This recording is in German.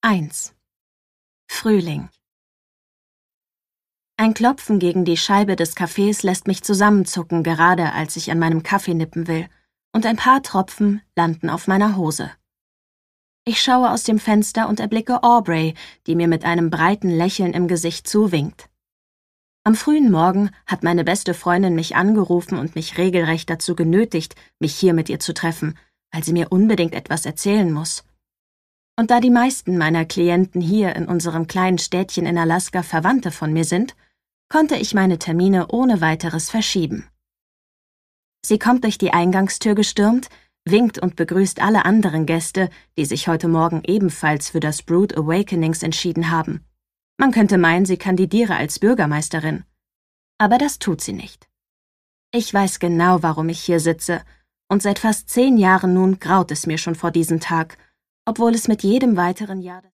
1. Frühling. Ein Klopfen gegen die Scheibe des Cafés lässt mich zusammenzucken, gerade als ich an meinem Kaffee nippen will, und ein paar Tropfen landen auf meiner Hose. Ich schaue aus dem Fenster und erblicke Aubrey, die mir mit einem breiten Lächeln im Gesicht zuwinkt. Am frühen Morgen hat meine beste Freundin mich angerufen und mich regelrecht dazu genötigt, mich hier mit ihr zu treffen, weil sie mir unbedingt etwas erzählen muss. Und da die meisten meiner Klienten hier in unserem kleinen Städtchen in Alaska Verwandte von mir sind, konnte ich meine Termine ohne weiteres verschieben. Sie kommt durch die Eingangstür gestürmt, winkt und begrüßt alle anderen Gäste, die sich heute Morgen ebenfalls für das Brood Awakenings entschieden haben. Man könnte meinen, sie kandidiere als Bürgermeisterin. Aber das tut sie nicht. Ich weiß genau, warum ich hier sitze, und seit fast 10 Jahren nun graut es mir schon vor diesem Tag, obwohl es mit jedem weiteren Jahr